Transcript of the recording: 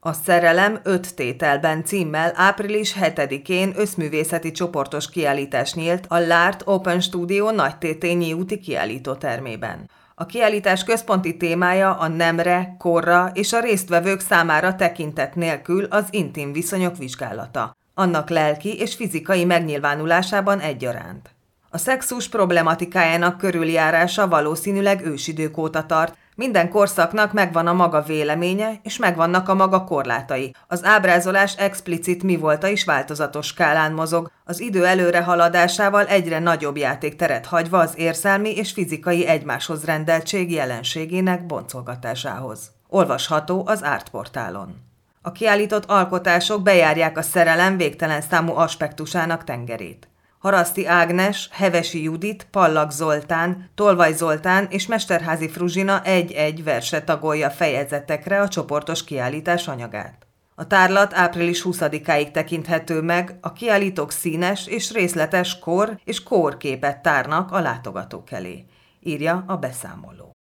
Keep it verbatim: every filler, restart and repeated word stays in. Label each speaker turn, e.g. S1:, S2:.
S1: A Szerelem öt tételben címmel április hetedikén összművészeti csoportos kiállítás nyílt a L'Art Open Studio Nagytétényi úti kiállítótermében. A kiállítás központi témája a nemre, korra és a résztvevők számára tekintet nélkül az intim viszonyok vizsgálata, annak lelki és fizikai megnyilvánulásában egyaránt. A szexus problematikájának körüljárása valószínűleg ősidők óta tart, minden korszaknak megvan a maga véleménye, és megvannak a maga korlátai. Az ábrázolás explicit mivolta is változatos skálán mozog, az idő előre haladásával egyre nagyobb játékteret hagyva az érzelmi és fizikai egymáshoz rendeltség jelenségének boncolgatásához. Olvasható az Artportálon. A kiállított alkotások bejárják a szerelem végtelen számú aspektusának tengerét. Haraszti Ágnes, Hevesi Judit, Pallag Zoltán, Tolvaj Zoltán és Mesterházy Fruzsina egy-egy verse tagolja fejezetekre a csoportos kiállítás anyagát. A tárlat április huszadikáig tekinthető meg, a kiállítók színes és részletes kor és kórképet tárnak a látogatók elé, írja a beszámoló.